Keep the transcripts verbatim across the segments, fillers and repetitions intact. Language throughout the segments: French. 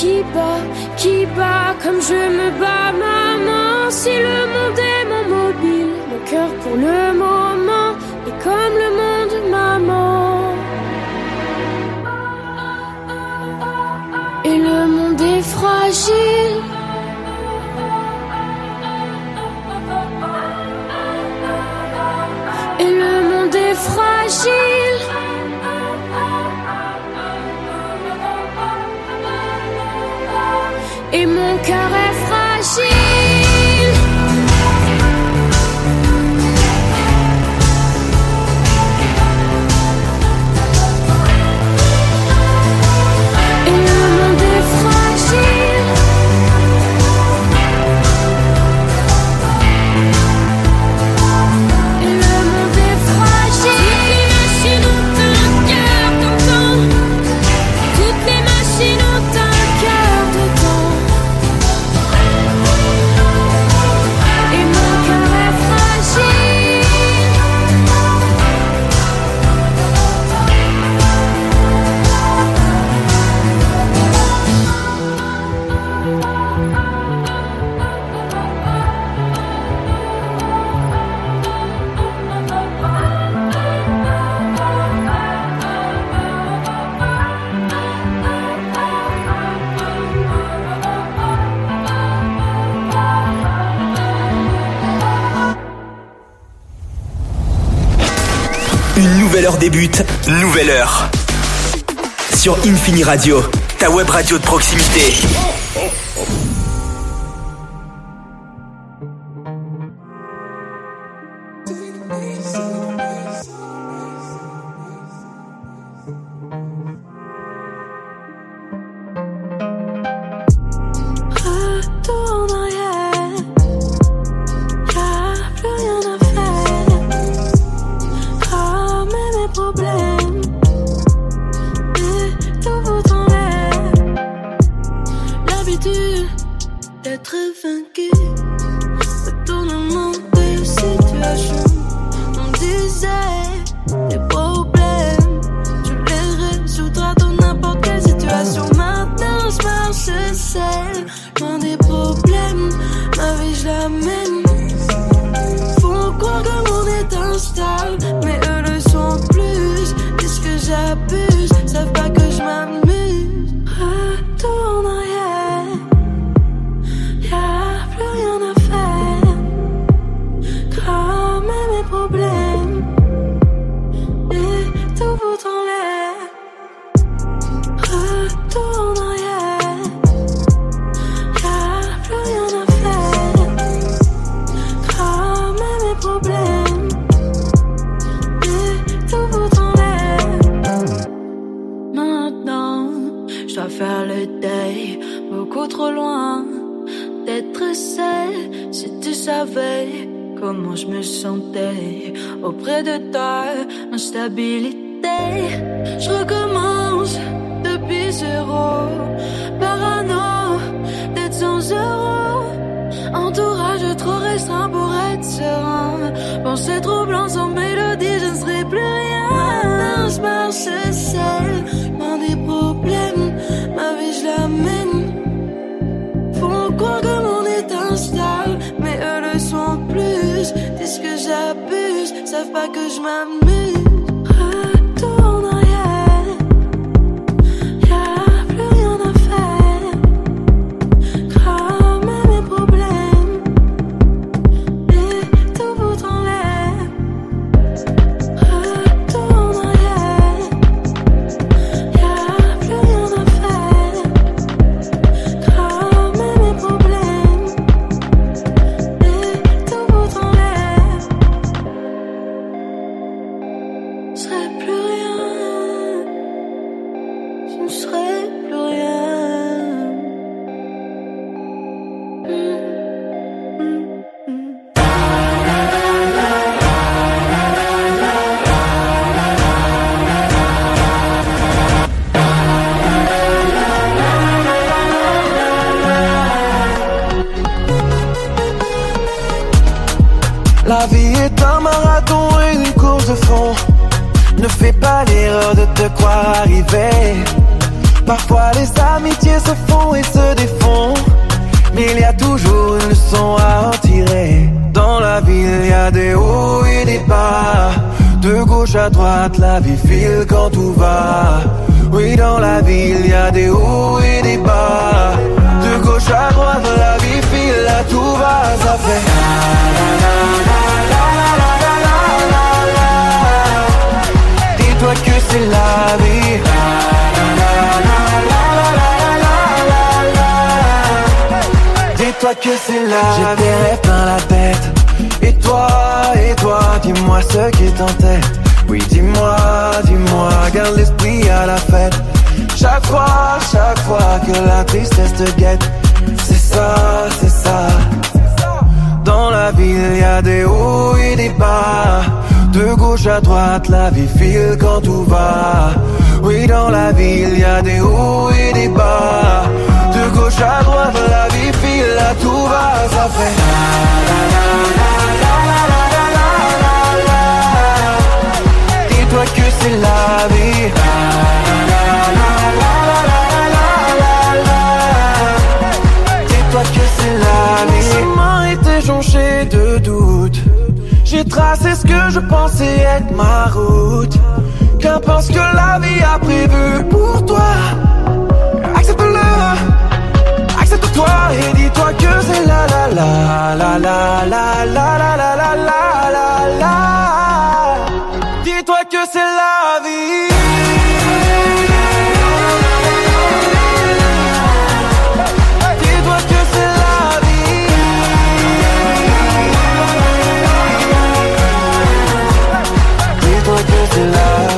qui bat, qui bat comme je me bats, maman. Si le monde est mon mobile, mon cœur pour le moment est comme le monde, maman. Et le monde est fragile. Et le monde est fragile. Et mon cœur est fragile. Et le monde est fragile. Et le monde est fragile. Toutes les machines ont un cœur d'antan. Toutes les machines ont un cœur dedans. Une nouvelle heure débute, nouvelle heure. Sur Infini Radio, ta web radio de proximité. Je recommence depuis zéro. Parano d'être sans euros. Entourage trop restreint pour être serein. Pensée troublante sans mélodie, je ne serai plus rien. Je marche seul, loin des problèmes. Ma vie je la mène. Font croire que mon est instable, mais eux le sont plus. Disent que j'abuse, savent pas que je m'amuse. La vie est un marathon et une course de fond. Ne fais pas l'erreur de te croire arrivé. Parfois les amitiés se font et se défont, mais il y a toujours une leçon à en tirer. Dans la vie il y a des hauts et des bas, de gauche à droite la vie file quand tout va. Oui, dans la vie il y a des hauts et des bas, de gauche à droite la vie file, là tout va, ça fait la la la la la la la la la. Dis-toi que c'est la vie. Dis-toi que c'est là. J'ai des rêves plein la tête. Et toi, et toi, dis-moi ce qui est en tête. Oui, dis-moi, dis-moi, garde l'esprit à la fête. Chaque fois, chaque fois que la tristesse te guette, c'est ça, c'est ça. Dans la vie, il y a des hauts et des bas, de gauche à droite, la vie file quand tout va. Oui, dans la vie, il y a des hauts et des bas, de gauche à droite, la vie file, là tout va, ça fait la la la la la la la la la. Dis-toi que c'est la vie. La la la la la la la la. Dis-toi que c'est la vie. Mon chemin était jonché de doutes. J'ai tracé ce que je pensais être ma route. Qu'importe ce que la vie a prévu pour toi, accepte-le, accepte-toi et dis-toi que c'est la la la la la la la la la la la la la. Dis-toi que c'est la vie. Dis-toi que c'est la vie. Dis-toi que c'est la vie.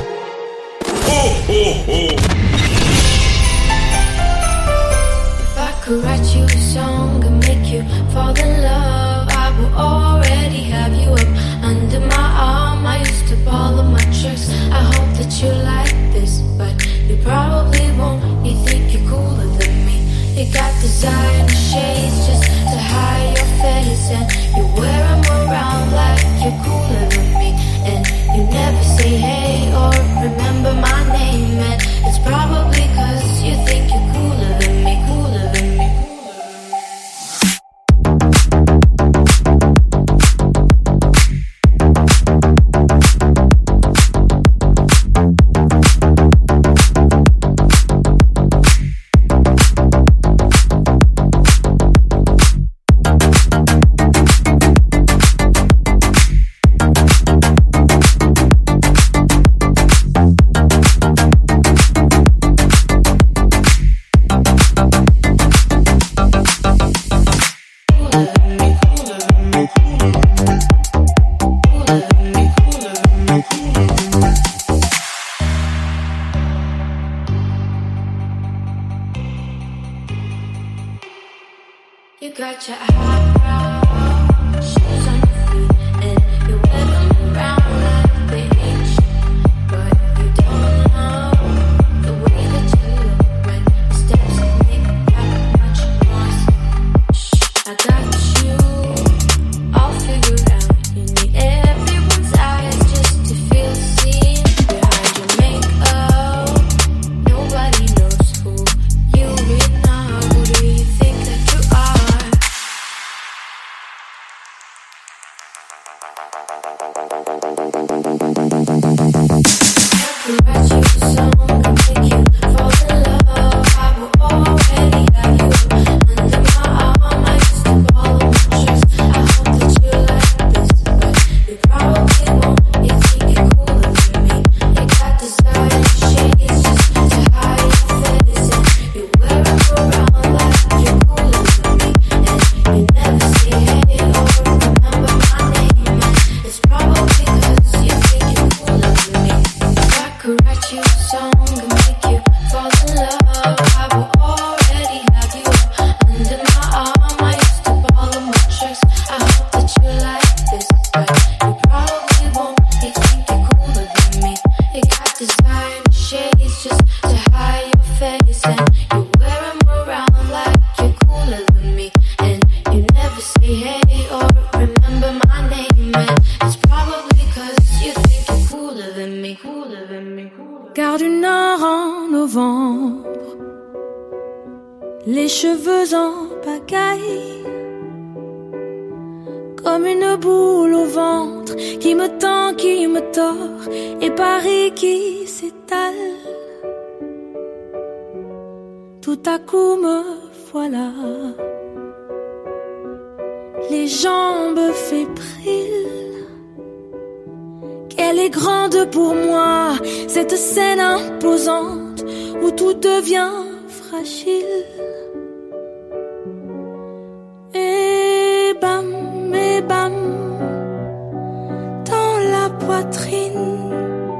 If I could write you a song and make you fall in love, I will already have you up under my arm. I used to follow my tricks. I hope that you like this, but you probably won't. You think you're cooler than me. You got designer shades just to hide your face, and you wear them around like you're cooler than me. And you never say hey or remember my name, and it's probably cause you think you're cooler than me, cooler than me. You got your high shoes on your feet, and you wear them around like they ain't shit. But you don't know the way that you look when the steps you make that much noise. Shh, I got you all figured out. You need everyone's eyes just to feel seen. Behind your makeup, nobody knows who you really are. Who do you think that you are? Car du nord en novembre, les cheveux en pagaille, comme une boule au ventre qui me tend, qui me tord, et Paris qui s'étale. Tout à coup me voilà, les jambes fébriles. Qu'elle est grande pour moi, cette scène imposante où tout devient fragile. Et bam, et bam, dans la poitrine.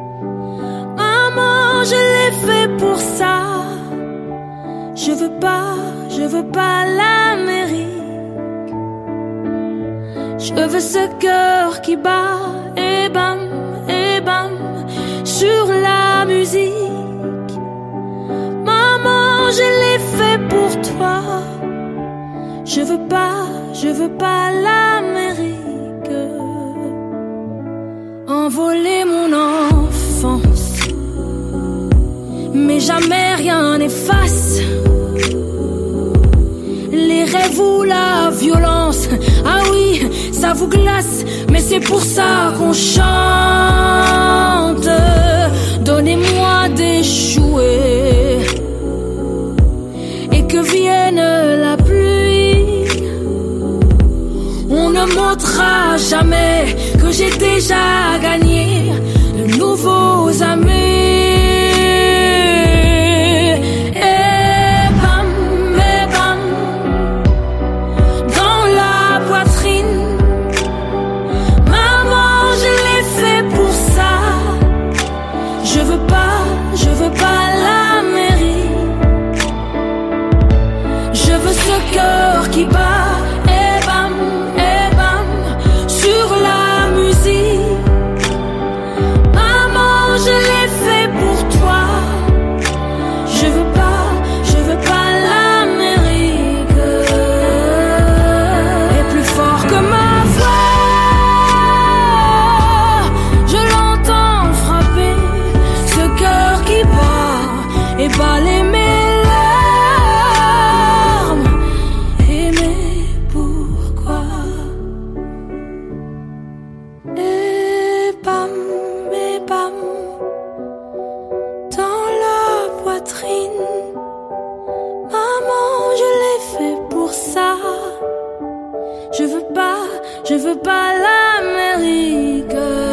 Maman, je l'ai fait pour ça. Je veux pas, je veux pas l'Amérique. Je veux ce cœur qui bat, et bam, et bam, sur la musique. Maman, je l'ai fait pour toi. Je veux pas, je veux pas l'Amérique. Envoler mon enfance, mais jamais rien n'efface les rêves ou la violence. Ah oui, ça vous glace, mais c'est pour ça qu'on chante. Donnez-moi des jouets et que vienne la pluie. On ne montrera jamais que j'ai déjà gagné de nouveaux amis. Cœur qui bat, et bam, et bam, sur la musique. Maman, je l'ai fait pour toi. Je veux pas, je veux pas l'Amérique. Et plus fort que ma voix, je l'entends frapper. Ce cœur qui bat, et bat les mains. Je veux pas l'Amérique.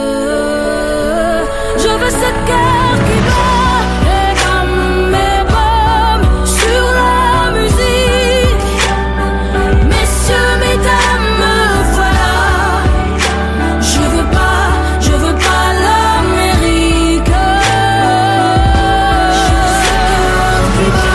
Je veux ce cœur qui bat, et bam, et bam, sur la musique. Messieurs, mesdames, me voilà. Je veux pas, je veux pas l'Amérique. Je veux ce cœur qui bat.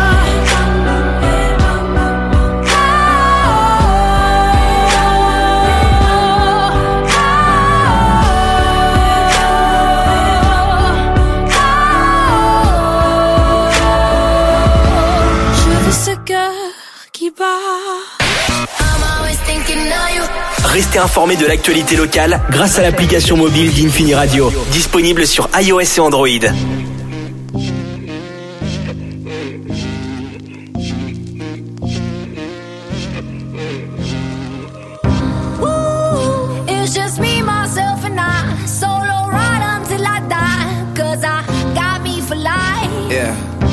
Restez informés de l'actualité locale grâce à l'application mobile d'Infini Radio, disponible sur iOS et Android. Yeah.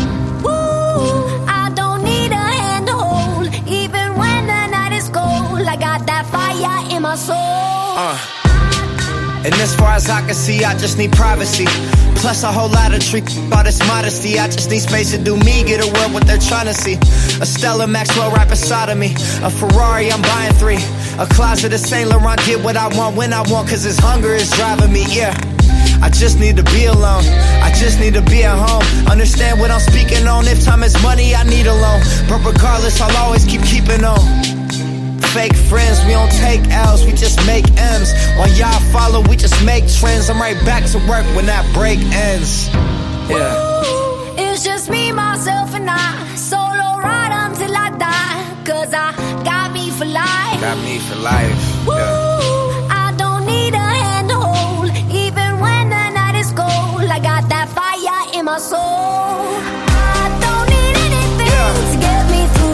Uh. And as far as I can see, I just need privacy. Plus a whole lot of treat all this modesty. I just need space to do me, get a world what they're trying to see. A Stella Maxwell right beside of me. A Ferrari, I'm buying three. A closet of Saint Laurent, get what I want when I want, cause this hunger is driving me, yeah. I just need to be alone, I just need to be at home. Understand what I'm speaking on, if time is money, I need a loan. But regardless, I'll always keep keeping on. Fake friends, we don't take L's, we just make M's. While y'all follow, we just make trends. I'm right back to work when that break ends. Yeah. Ooh, it's just me, myself and I. Solo ride until I die. Cause I got me for life. Got me for life. Ooh, yeah. I don't need a hand to hold. Even when the night is cold, I my soul. I don't need anything yeah. to get me through.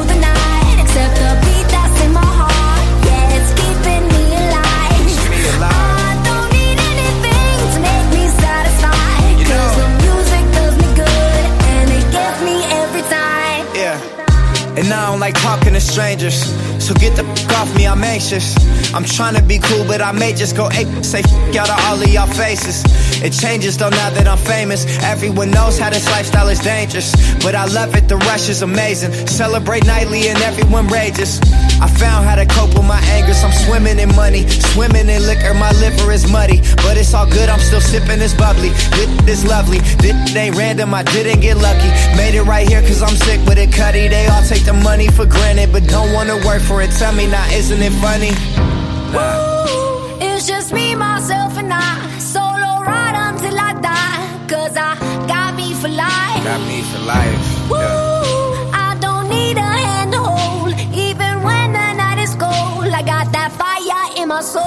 And I don't like talking to strangers, so get the f*** off me, I'm anxious. I'm trying to be cool, but I may just go ape. Say f*** out of all of y'all faces. It changes though now that I'm famous. Everyone knows how this lifestyle is dangerous, but I love it, the rush is amazing. Celebrate nightly and everyone rages. I found how to cope with my angers. I'm swimming in money, swimming in liquor. My liver is muddy, but it's all good, I'm still sipping this bubbly. This is lovely, this ain't random, I didn't get lucky. Made it right here cause I'm sick with it, Cuddy. They all take the money for granted, but don't wanna work for it. Tell me now, isn't it funny? Nah. Ooh, it's just me, myself and I. Solo ride until I die. Cause I got me for life. Got me for life. Ooh, yeah. I don't need a hand to hold. Even when the night is cold, I got that fire in my soul.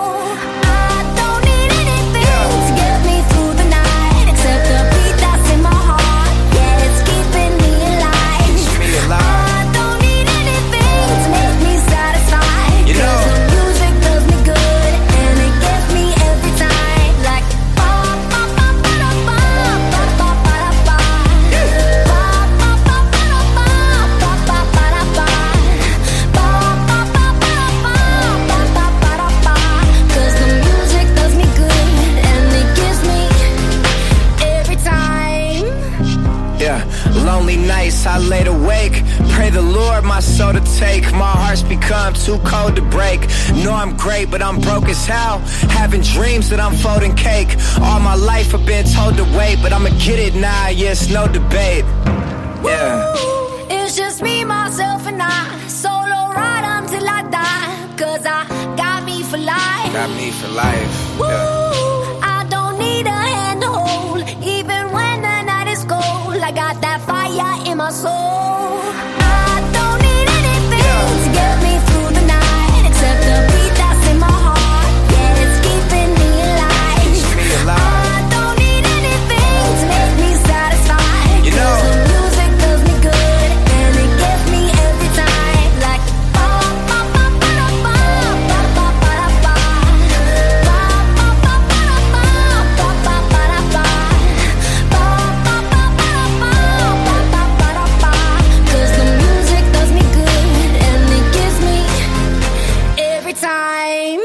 I don't need anything yeah. to get me through the night, except the beat that's in my heart. Yeah, it's keeping me alive. Keeps me alive. I don't need anything to make me satisfied. You know, the music does me good, and it gets me every time. Like ba ba ba ba da ba, ba ba ba da ba, ba ba ba ba da ba, ba ba ba da ba, ba ba ba ba da ba, ba ba ba da ba. 'Cause the music does me good, and it gives me every time. yeah, lonely nights I laid awake. Pray the Lord my soul to take. My heart's become too cold to break. Know I'm great, but I'm broke as hell. Having dreams that I'm folding cake. All my life I've been told to wait, but I'ma get it now, yes, no debate. Yeah. Ooh, it's just me, myself and I. Solo ride until I die. Cause I got me for life. Got me for life. Ooh, Yeah. I don't need a hand to hold. Even when the night is cold, I got that fire in my soul. I don't need anything Yeah. to get me through the night, except the beat that's in my heart. Yeah, it's keeping me alive. Keeps me alive. I don't need anything to make me satisfied. You know. 'Cause the music does me good, and it gets me every time. Like ba ba ba ba da ba, ba ba ba da ba, ba ba ba ba da ba, ba ba ba da ba, ba ba ba ba da ba, ba ba ba da ba. 'Cause the music does me good, and it gives me every time.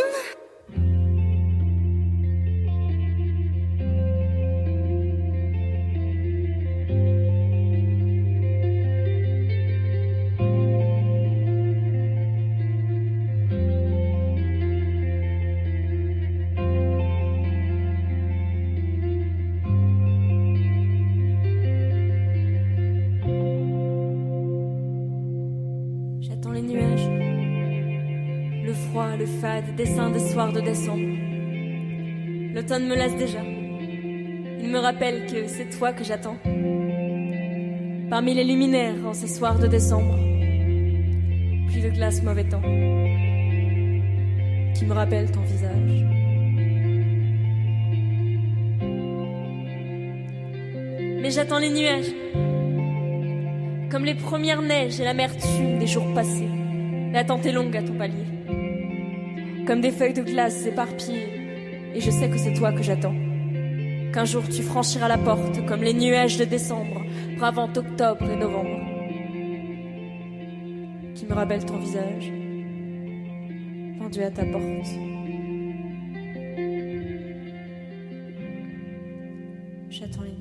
J'attends les nuages, le froid, le fade, dessin des soirs de décembre. L'automne me lasse déjà. Il me rappelle que c'est toi que j'attends. Parmi les luminaires en ces soirs de décembre, pluie de glace, mauvais temps, qui me rappelle ton visage. Mais j'attends les nuages, comme les premières neiges et l'amertume des jours passés. L'attente est longue à ton palier, comme des feuilles de glace éparpillées. Et je sais que c'est toi que j'attends, qu'un jour tu franchiras la porte, comme les nuages de décembre, bravant octobre et novembre, qui me rappellent ton visage, pendu à ta porte. J'attends les nuages.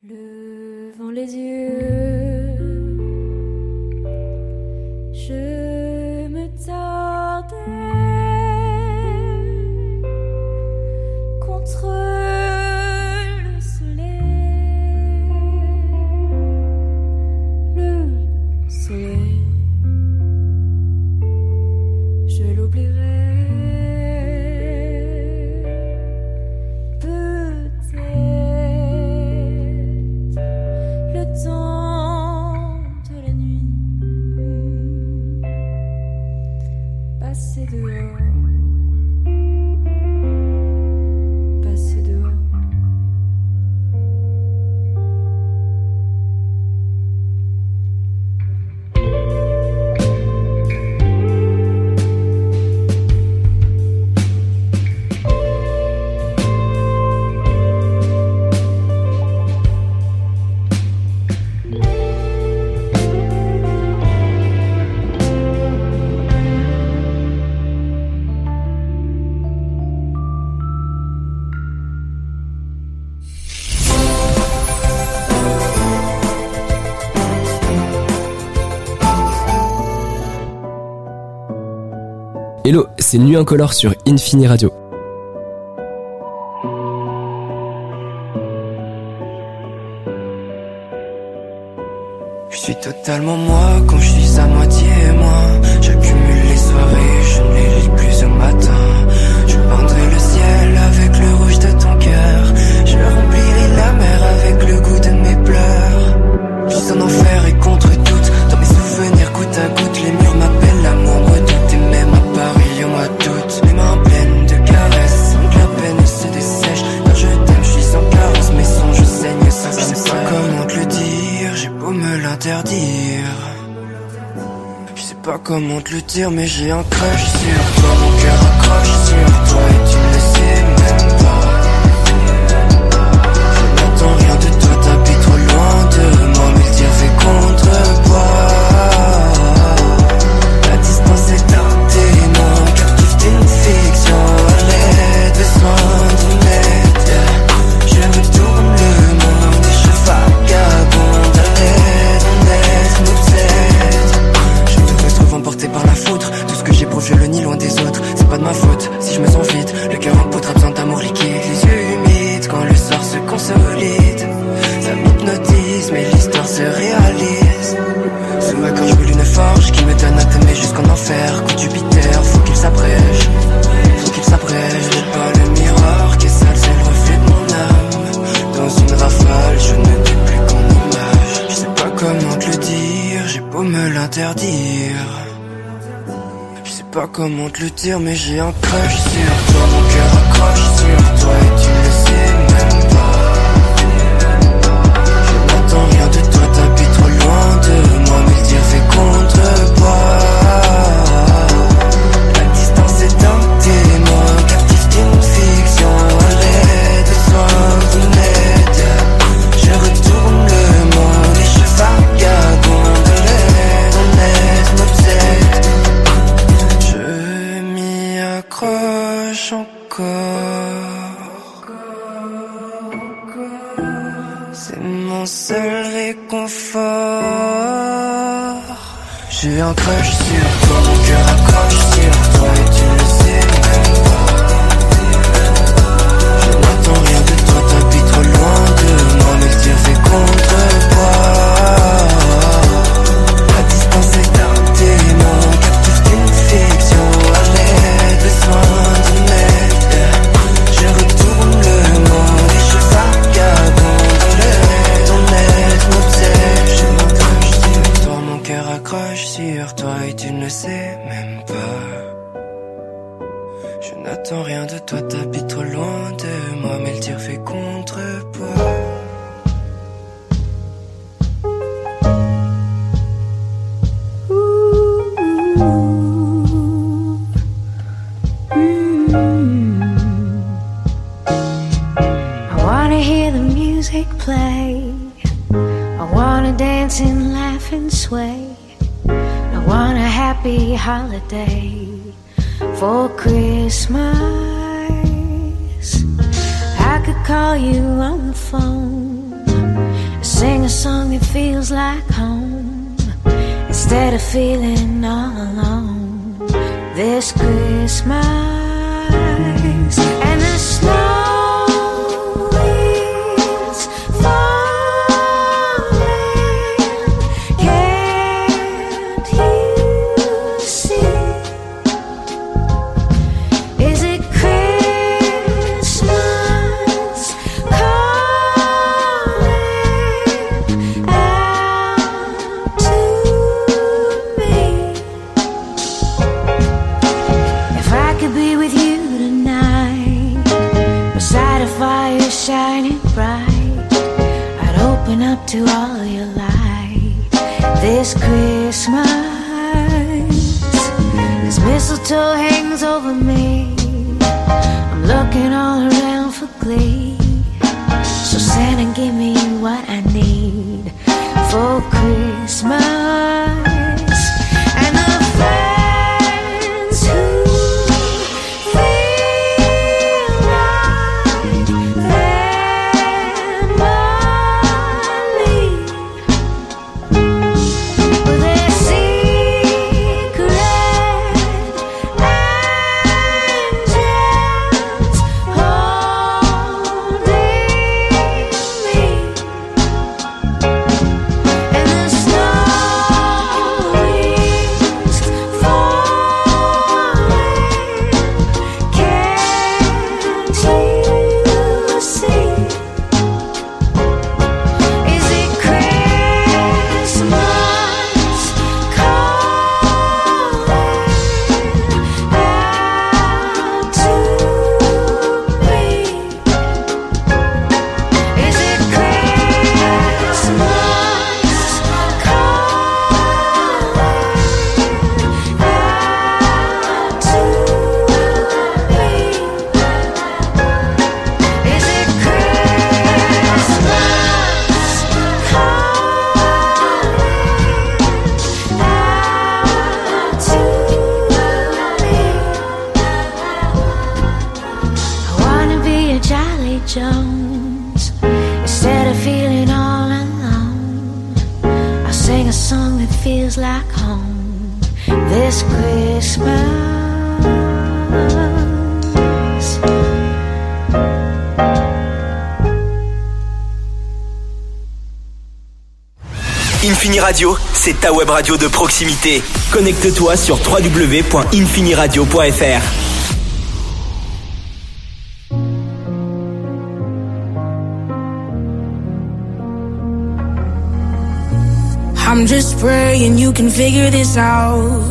Levant les yeux, je me tordais contre le soleil, le soleil, je l'oublierai. Passer dehors, passer dehors. Hello, c'est Nuit Incolore sur Infini Radio. Je suis totalement moi quand je suis à moitié moi. J'accumule les soirées, je ne les lis plus au matin. Je peindrai le ciel avec le rouge de ton cœur. Je remplirai la mer avec le goût de mes pleurs. Je suis en enfer et contre toute, dans mes souvenirs goutte à goutte. Les murs m'appellent, l'amour me redoute. Et même à Paris, au mois d'août, les mains pleines de caresses, sans que la peine se dessèche. Quand je t'aime, je suis sans carence, mes songes saignent sans Je sais pas comment te le dire, j'ai beau me l'interdire. Je sais pas comment te le dire, mais j'ai un crush sur toi. Mon cœur accroche sur toi et tu ne le sais même pas. Je n'attends rien de toi, t'habites trop loin de moi, mais le dire fait contrepoids. La distance est un témoin, captif d'une fiction. Allez, besoin d'une aide. Je retourne le monde et je vagabonde. Allez, on aide, nous aide. Je me retrouve emporté par la foudre. Tout ce que j'éprouve, je le nie loin des autres. C'est pas de ma faute si je me sens vide. Le cœur en poudre a besoin d'amour liquide. Les yeux humides quand le soir se consolide. Ça m'hypnotise, mais l'histoire se réalise. Sous ma gorge brûle une forge qui me donne à t'aimer jusqu'en enfer. Coup de Jupiter, faut qu'il s'abrège. Faut qu'il s'abrège. J'ai pas le miroir qui est sale, c'est le reflet de mon âme. Dans une rafale, je ne dis plus qu'en image. Je sais pas comment te le dire, j'ai beau me l'interdire. Je sais pas comment te le dire, mais j'ai un crush sur toi. Mon cœur accroche sur toi et tu ne le sais même pas. Je n'attends rien de toi, t'habites trop loin de moi, mais le dire fait contrepoids. La distance est un témoin, captif d'une fiction. Allez, besoin d'une aide. Je retourne le monde et je vagabonde. Allez, on aide, m'obsède. Je m'y accroche encore. C'est mon seul réconfort. J'ai un crush sur toi, mon cœur accroche sur toi et tu le sais même pas. Je n'attends rien de toi, t'habites trop loin de moi, mais le tir fait contrepoids. La distance est un témoin, captif d'une fiction. Allez, besoin d'une aide. Je retourne le monde et je vagabonde. Allez, ton aide m'obsède. J'ai un crush sur toi, mon cœur accroche sur toi et tu ne le sais même pas. Je n'attends rien de toi, t'habites trop loin de moi, mais le tir fait contrepoids. I wanna hear the music play. I wanna dance and laugh and sway. I want a happy holiday for Christmas. I could call you on the phone sing a song that feels like home instead of feeling all alone this Christmas. And the snow is falling, can't you see? Is it Christmas calling out to me? If I could be with you tonight, beside a fire shining bright, I'd open up to all your light this Christmas. As mistletoe hangs over me, I'm looking all around for glee. So Santa, give me what I need for Christmas. And the friends who feel like family, with their secret angels holding me. And the snow is falling, can't you see? Is it Christmas calling out to me? Is it Christmas calling out to me? Is it Christmas calling out to me? I wanna be a Jolly Jones instead of feeling all alone. I'll sing a song that feels like home this Christmas. Infini Radio, c'est ta web radio de proximité. Connecte-toi sur w w w point infini radio point f r. I'm just praying you can figure this out.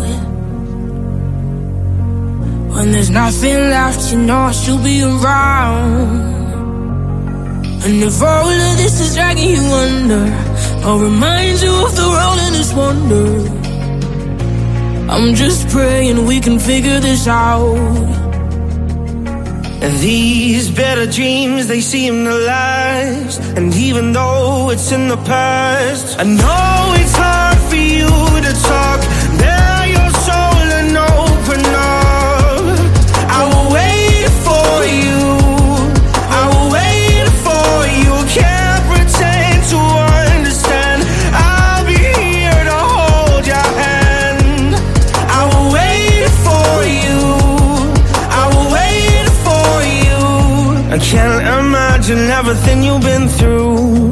When there's nothing left, you know I should be around. And if all of this is dragging you under, I'll remind you of the world and its wonder. I'm just praying we can figure this out. And these better dreams, they seem to last. And even though it's in the past, I know it's hard for you to talk, bare your soul and open up. I will wait for you, I will wait for you. Can't pretend to understand, I'll be here to hold your hand. I will wait for you, I will wait for you. I can't imagine everything you've been through.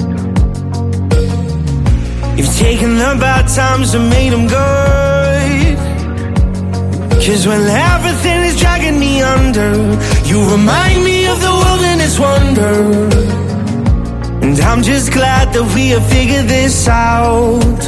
You've taken the bad times and made them good. Cause when everything is dragging me under, you remind me of the world and its wonder. And I'm just glad that we have figured this out.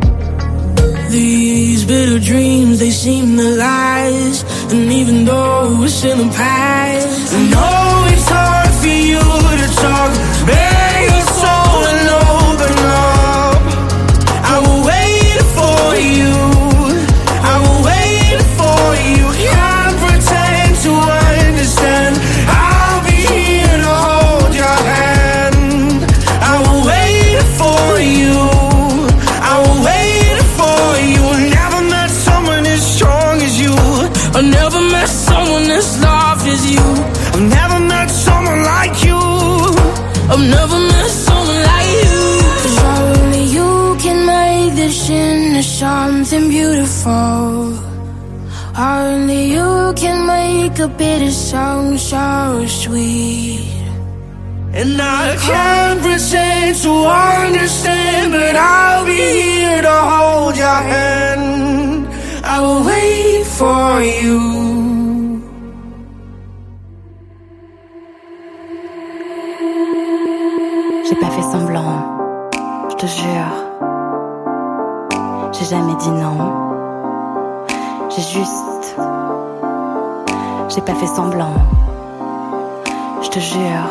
These bitter dreams, they seem to last. And even though it's in the past, I know it's hard for you to talk, bare your soul and open up. I will wait for you, I will wait for you. Can't pretend to understand, I'll be here to hold your hand. I will wait for you, I will wait for you. Never met someone as strong as you, I never met someone as loved as you. I've never met someone like you, I've never met someone like you. vision of something beautiful. Only you can make a bitter song so sweet. And I can't pretend to understand, but I'll be here to hold your hand. I will wait for you. J'ai pas fait semblant, je te jure. J'ai jamais dit non. J'ai juste... J'ai pas fait semblant, je te jure.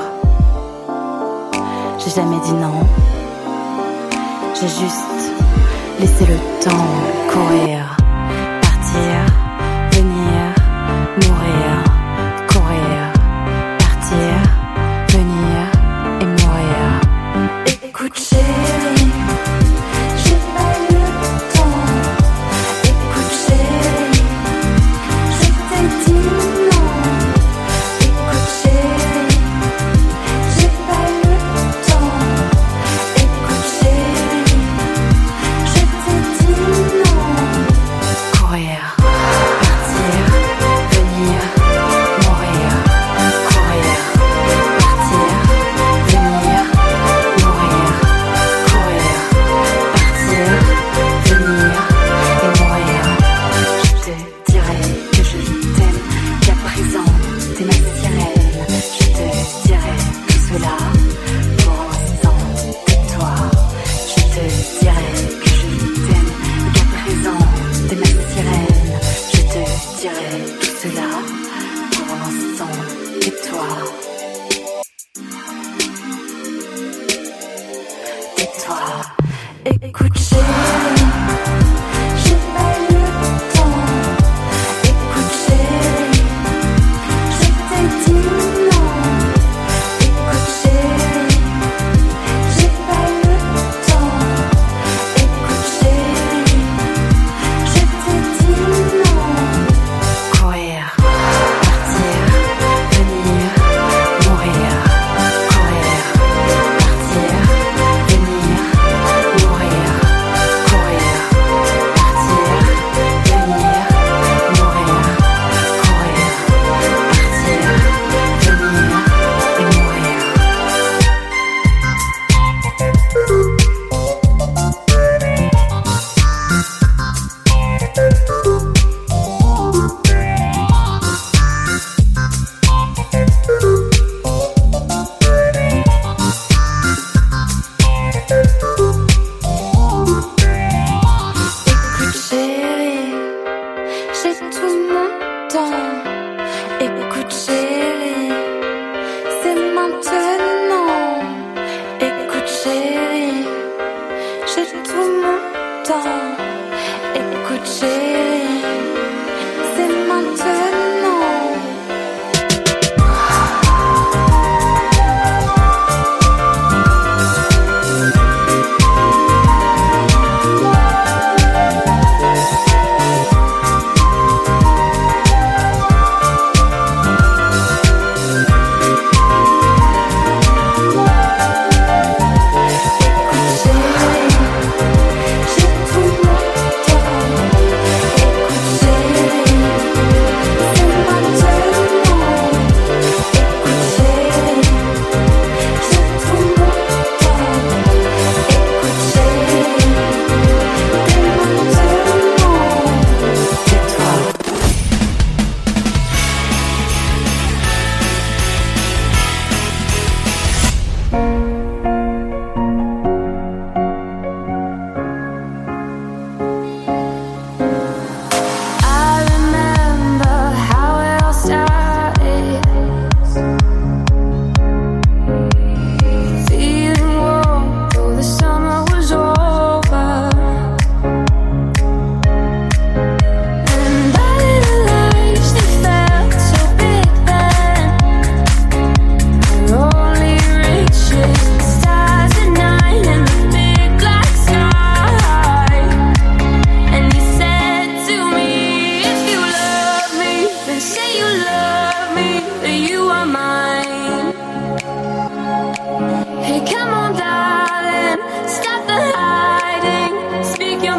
J'ai jamais dit non. J'ai juste laissé le temps courir, partir, venir, mourir, courir, partir, venir et mourir. Écoute chérie, j'ai pas eu le temps. Écoute chérie, je t'ai dit non. Écoute chérie, j'ai pas eu le temps. Écoute chérie, je t'ai dit non. Courir, partir, venir, mourir, courir, partir, venir, mourir, courir, partir, venir et mourir. Je te dirai que je t'aime, qu'à présent t'es ma sirène. Je te dirai tout cela pour l'instant, tais-toi. Je te dirai que je t'aime, qu'à présent t'es ma sirène. Je te dirai tout cela pour l'instant, tais-toi. Tais-toi. Écoute chérie, j'ai pas eu le temps. Écoute chérie, je t'ai dit non. Écoute chérie, j'ai pas eu le temps. Écoute chérie, je t'ai dit non. Courir, partir, venir, mourir, courir, partir, venir, mourir, courir, partir, venir, mourir, courir, partir, venir et mourir. Écoute chérie, j'ai tout mon temps. Écoute chérie, c'est maintenant. Écoute chérie, j'ai tout mon temps. Écoute chérie, c'est maintenant. Écoute chérie, j'ai tout mon temps. Écoute chérie, c'est maintenant. Écoute chérie, j'ai tout mon temps. Écoute chérie, c'est maintenant. Tais-toi. I remember how it all started. Feeling warm though the summer was over. And by the lights they felt so big then. Our only reaches the stars at night and the big black sky. And you said to me, if you love me, then say you love me, that you are mine. Hey, come on, darling, stop the hiding, speak your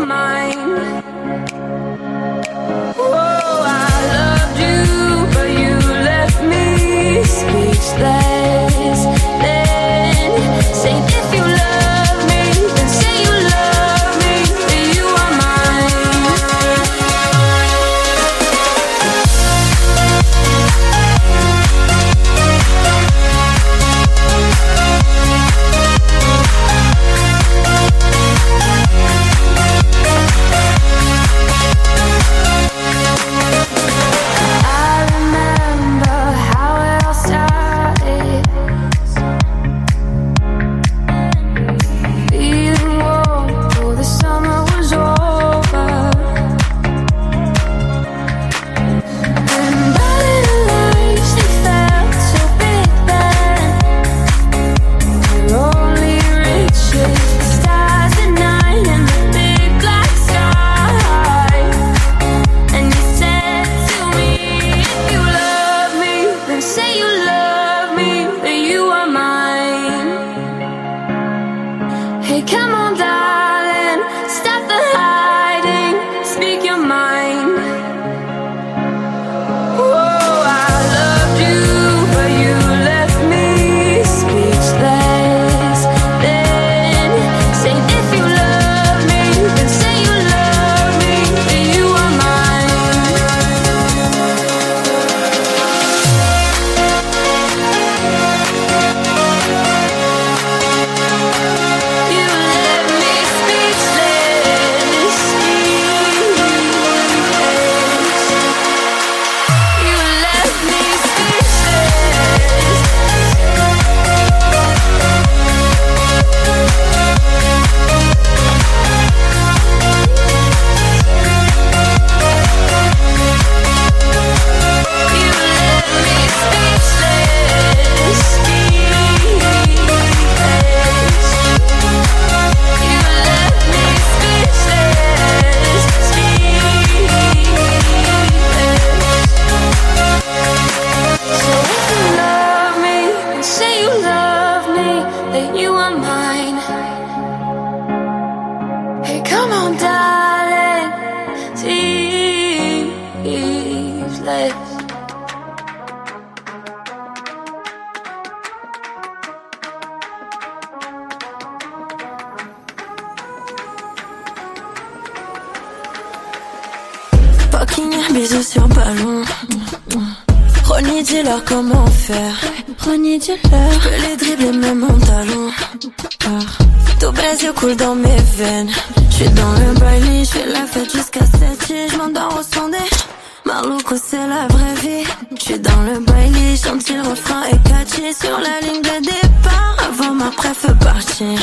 bisous sur ballon. Ronnie, dis-leur comment faire. Ronnie, dis-leur. Je peux les dribbler même en talon. Tout baise coule dans mes veines. J'suis dans le baile, j'fais la fête jusqu'à sept et j'm'endors au son des Marloco, c'est la vraie vie. J'suis dans le baile, chante le refrain et catchy. Sur la ligne de départ, avant ma préf partir.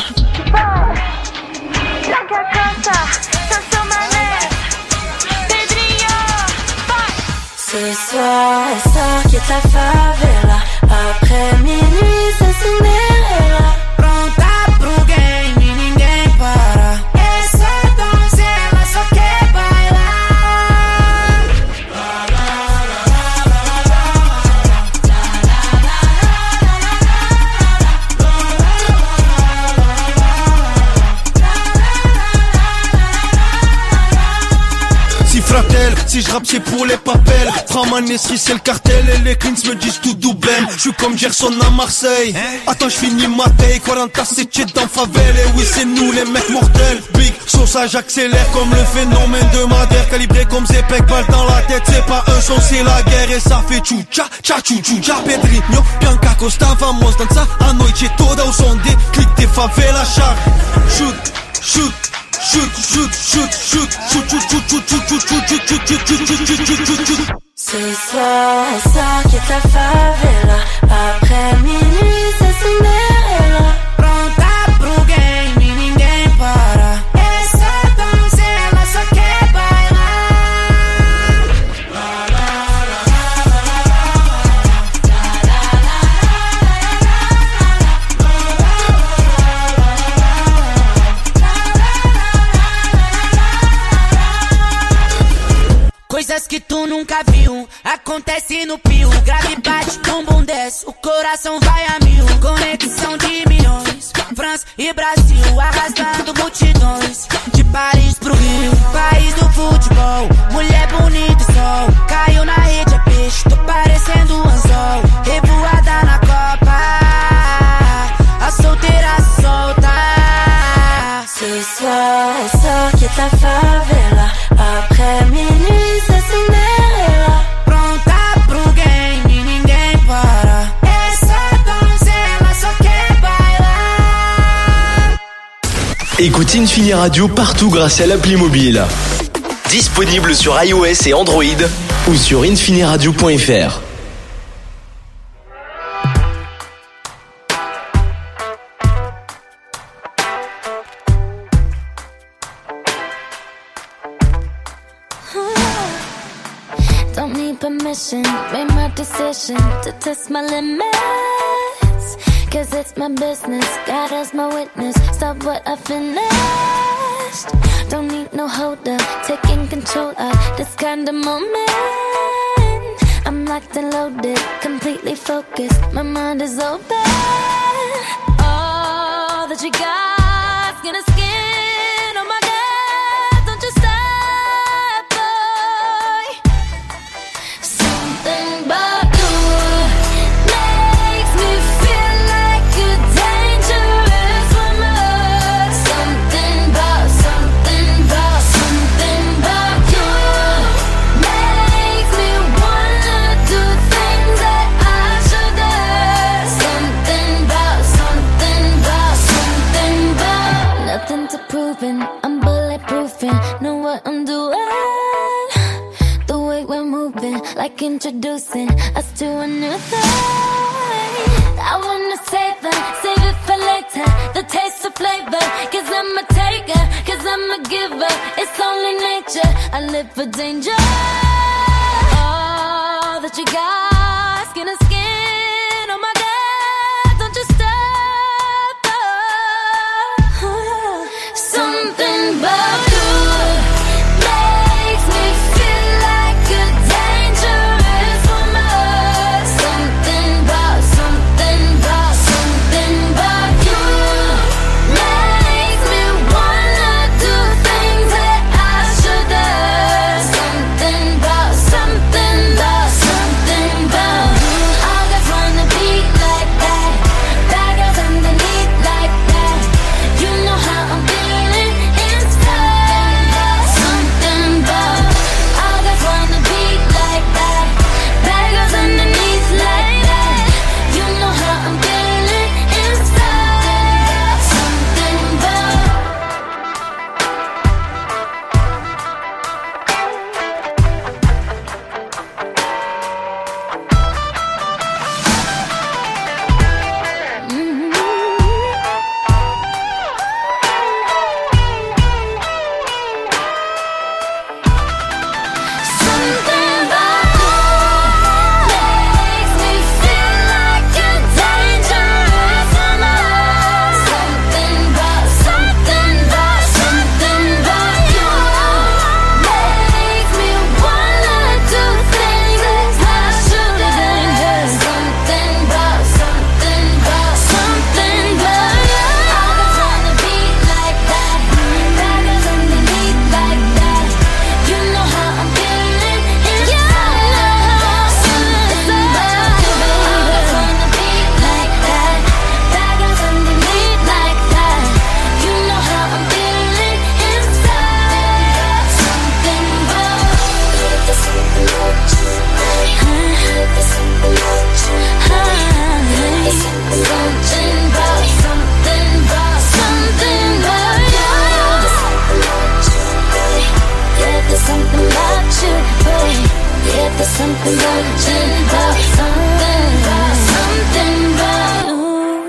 La cacata, ça sur ma mère. Pedrinho, Ce soir, elle sort, quitte la favela. Après minuit, c'est Cinderella. Pronta pro game, ninguém para. Essa donzela só quer bailar. Si fratel, si je rappe c'est pour les papels. Framanesri c'est le cartel et les cleans me disent tout doublem. Je suis comme Gerson à Marseille. Attends je finis ma taille, quarante-sept dans favelle. Et oui c'est nous les mecs mortels. Big sauce j'accélère comme le phénomène de Madère. Calibré comme Zepec, balle dans la tête. C'est pas un son c'est la guerre et ça fait tchou-tcha, tcha-tchou-tcha. Pedrinho, Bianca Costa, vamos dançar a noite toda. O som des clics des favelas char. Shoot, shoot. Shoot, shoot, shoot, shoot, shoot, shoot, shoot, shoot, shoot, shoot, shoot, shoot, shoot, shoot, shoot, shoot, shoot, shoot. Ce soir, elle sort, quitte la favela. Après minuit, c'est Cinderella. Pronta pro game, ninguém para. Essa donzela só quer bailar. Coisas que tu nunca viu, acontece no pio. Grave bate, bumbum desce, o coração vai a mil. Conexão de milhões, França e Brasil, arrastando multidões. De Paris pro Rio, país do futebol. Mulher bonita e sol, caiu na rede, é peixe. Tô parecendo um anzol, revoada na Copa. A solteira se solta. Ce soir, elle sort, quitte la favela. Après minuit, c'est Cinderella. Pronta pro game, ninguém para. Essa donzela só quer bailar. Écoute Infini Radio partout grâce à l'appli mobile. Disponible sur iOS et Android ou sur infiniradio point f r. Don't need permission, made my decision to test my limits. Cause it's my business, God as my witness. Stop what I finished. Don't need no holder, taking control of this kind of moment. I'm locked and loaded, completely focused, my mind is open. All that you got's gonna skin, oh my God, don't you stop, boy. Something about you makes me feel like a dangerous woman. Something about, something about, something about you makes me wanna do things that I shouldn't. Something about, something about, something about. Nothing to prove and I'm bulletproofing. Know what I'm doing. The way we're moving, like introducing us to a new thing. I wanna save it, save it for later. The taste of flavor, cause I'm a taker, cause I'm a giver. It's only nature, I live for danger. All that you got, skin to skin, oh my God, don't you stop, oh. Something about you makes me feel like a dangerous woman. Something about, something about, something about you makes me wanna do things that I shouldn't. Something something about, something about, something about you.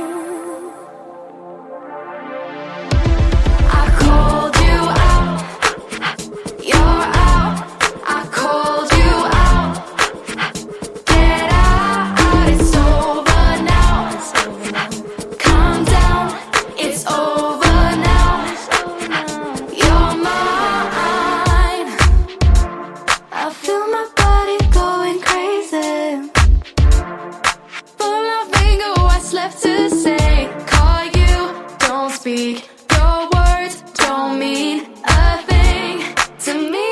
I called you out, you're out. I called you out, get out. It's over now. Calm down, it's over now. You're mine. I feel my body going crazy. Full of anger, what's left to say? Call you, don't speak. Your words don't mean a thing to me.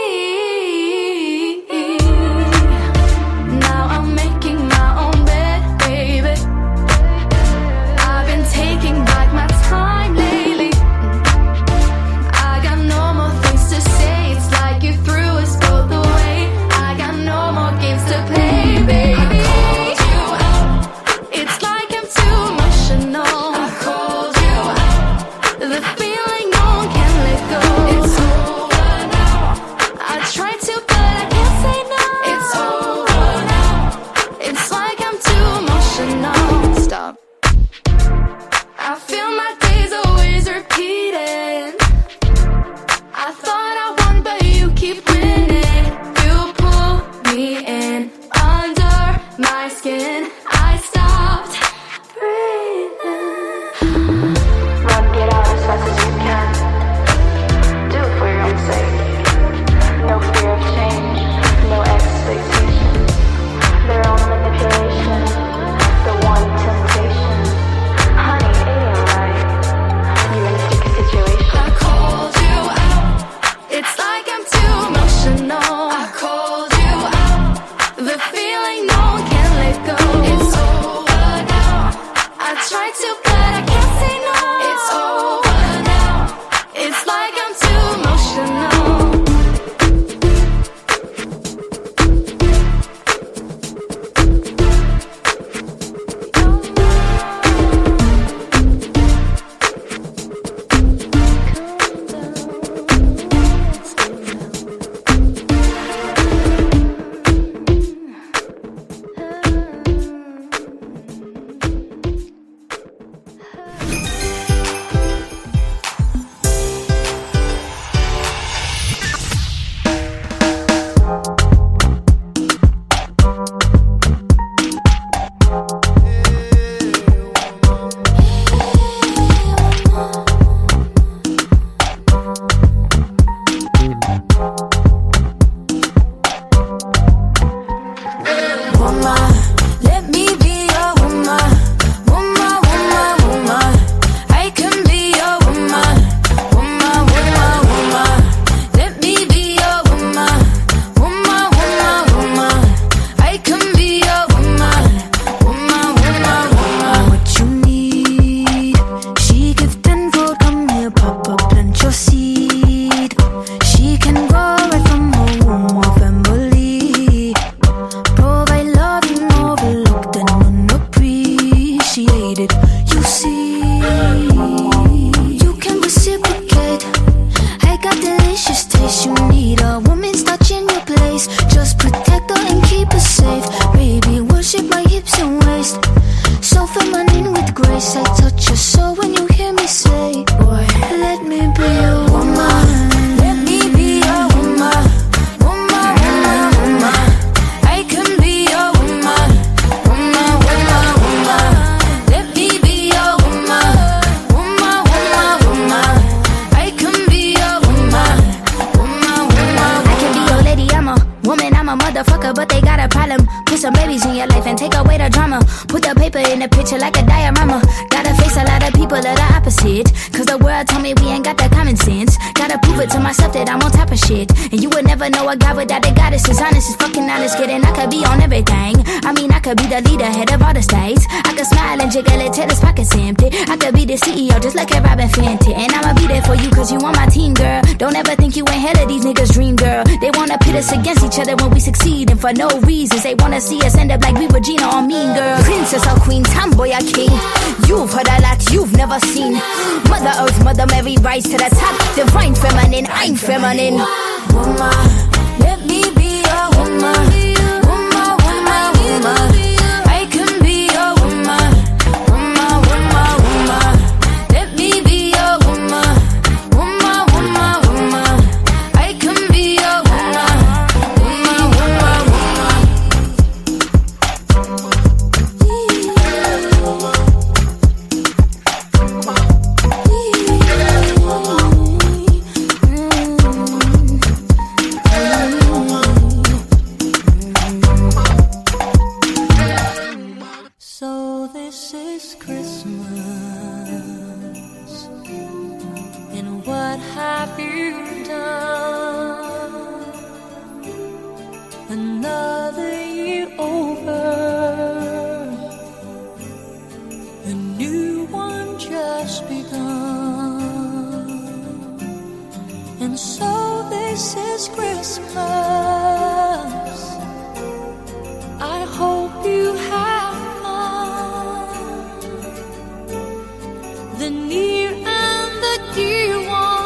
Now I'm making my own bed, baby. I've been taking back my time lately. I got no more things to say. It's like you threw us both away. I got no more games to play, baby. I called you out. It's like I'm too emotional. I called you out. The feeling no one can let go. It's over now. I tried to, but I can't say no. It's over now. It's like I'm too emotional. Stop. I feel my days always repeating. I thought I won, but you keep winning. You pull me in under my skin. I stopped breathing. Run, get out as fast as you can. Do it for your own sake. No fear of change, no expectations. Their own manipulation, the one temptation. Honey, it ain't right. You're in a sticky situation. I called you out. It's like I'm too emotional. I called you out. The feeling no one can let go. It's over now. I tried to, but I can't say no. It's over now. It's like I'm too emotional. Woman, let me be your woman. Woman, woman, woman. I can be your woman. Woman, woman, woman. Let me be your woman. Woman, woman, woman. I can be your woman. Woman, woman, woman. What you need, she give tenfold. Come here, Papa, plant your seed. She can go right from her womb of family. Provide love and overlooked and unappreciated. You see, you can reciprocate. I got delicious taste. You need a woman's touch in your place. Just protect her and keep her safe. Baby, worship my hips and waist. So feminine with grace. I touch your soul when you hear me say, boy, let me be your woman. Let me be your woman. Woman, woman, woman. I can be your woman. Woman, woman, woman. Let me be your woman. Woman, woman, woman. I can be your woman. Woman, woman, I can be your lady. I'm a woman. I'm a motherfucker, but they got a problem. Put some babies in your life and take away the drama. Put the paper in the picture like a diorama. Gotta face a lot of people that are opposite. Cause the world told me we ain't got that common sense. Gotta prove it to myself that I'm on top of shit. And you would never know a guy without a goddess. As honest as fucking honest, kidding. I could be on everything. I mean, I could be the leader, head of all the states. I could smile and jiggle it till his pockets empty. I could be the C E O just like a Robin Fenty. And I'ma be there for you cause you on my team, girl. Don't ever think you ain't hell of these niggas' dream, girl. They wanna pit us against each other when we succeed. And for no reasons, they wanna see us end up like we Regina or Mean Girl. Princess or queen, tomboy or king. You've heard a lot you've never seen. Mother Earth, Mother Mary, rise to the top. Divine feminine, I'm feminine. Woman, let me be a woman. Woman, woman, is Christmas? And what have you done? Another year over, a new one just begun. And so this is Christmas. I hope you have fun. The near and the dear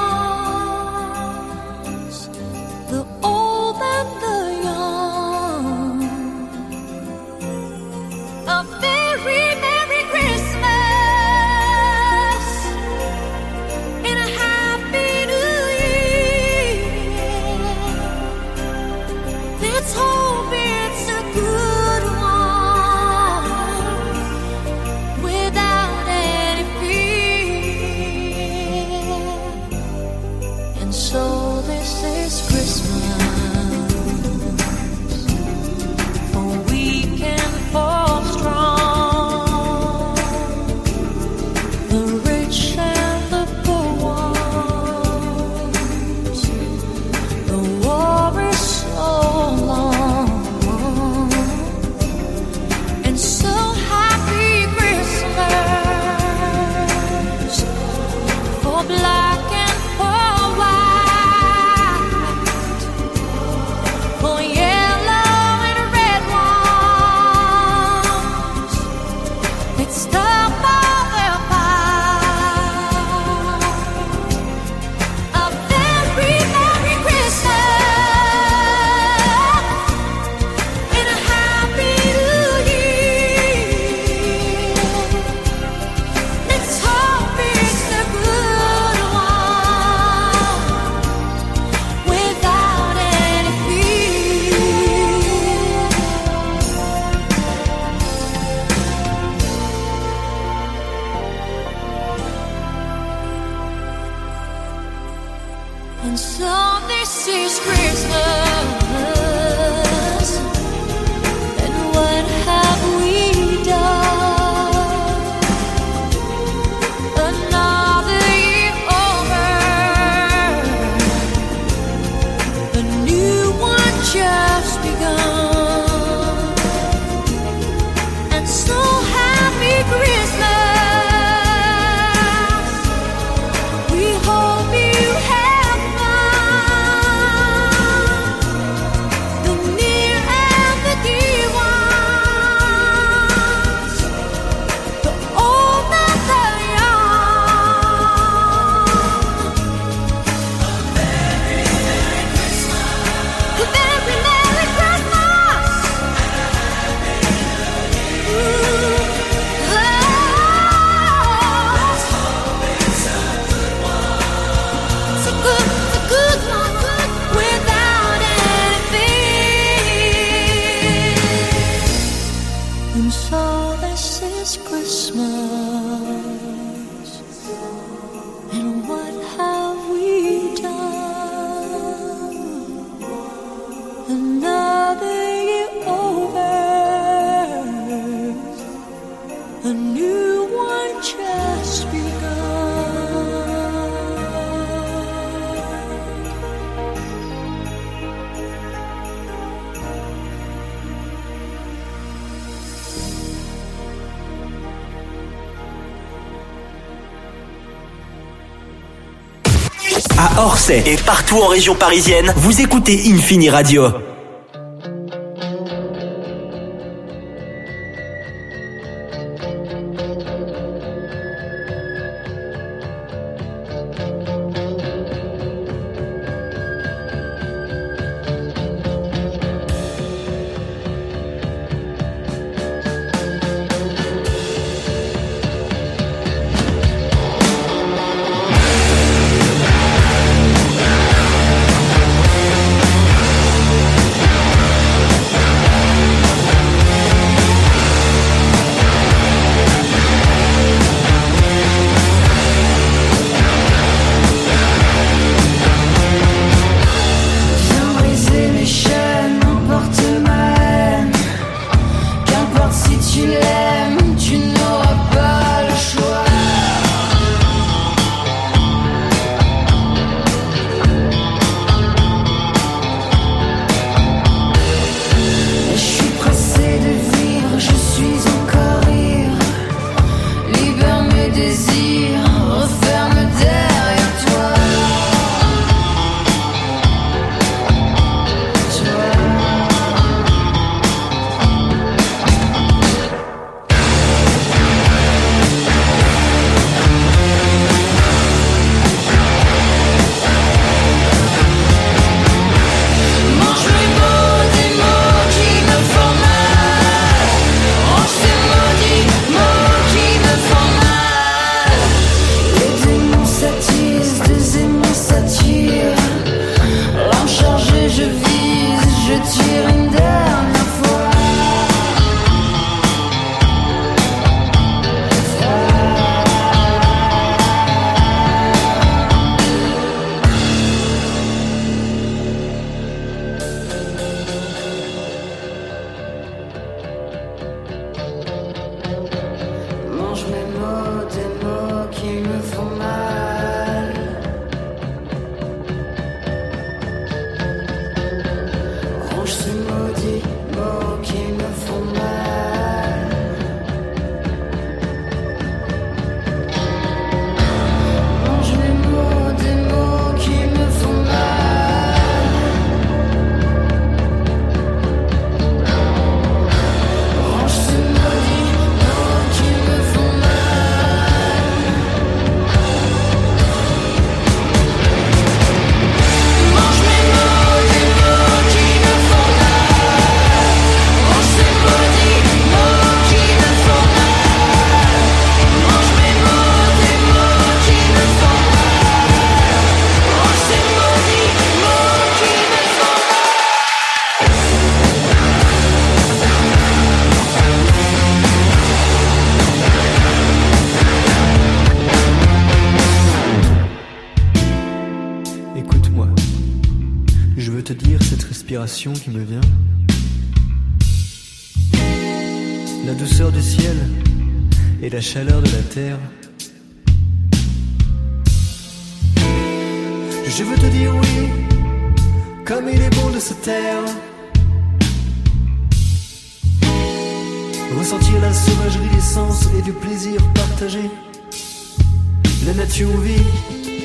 ones, the old and the young. A very Merry Christmas and a Happy New Year. Let's hope it's a good one without any fear. And so this is Christmas, for weak and for strong, the rich and the poor ones. The war is so long, and so happy Christmas for black and for white, for yellow and red ones. Let's stop all the fight. A very Merry Christmas and a Happy New Year. Let's hope it's a good one without any fear. And so this is Christmas, and what have we done? Another year over, a new one just begun. And so happy Christmas, we hope you have fun. The near and the dear ones, the old and the young. A very Merry Christmas. A very Merry Christmas. Ooh, oh. It's a good, it's a good one, good without any fear. And so this is Christmas, and what have we done? Another year over, a new one just begun. À Orsay et partout en région parisienne, vous écoutez Infini Radio. tu l'aimes, tu n'auras pas mal. Mange les mots, des mots qui me font mal. Range ces maudits mots qui me font mal. Mange mes mots, des mots qui me font mal. Range ces maudits mots qui me font mal. Mange mes mots, des mots qui me font mal. Range ces maudits mots qui me font Écoute-moi, je veux te dire cette respiration qui me vient. La douceur du ciel et la chaleur de la terre. Je veux te dire oui, comme il est bon de se taire. Ressentir la sauvagerie des sens et du plaisir partagé. La nature vit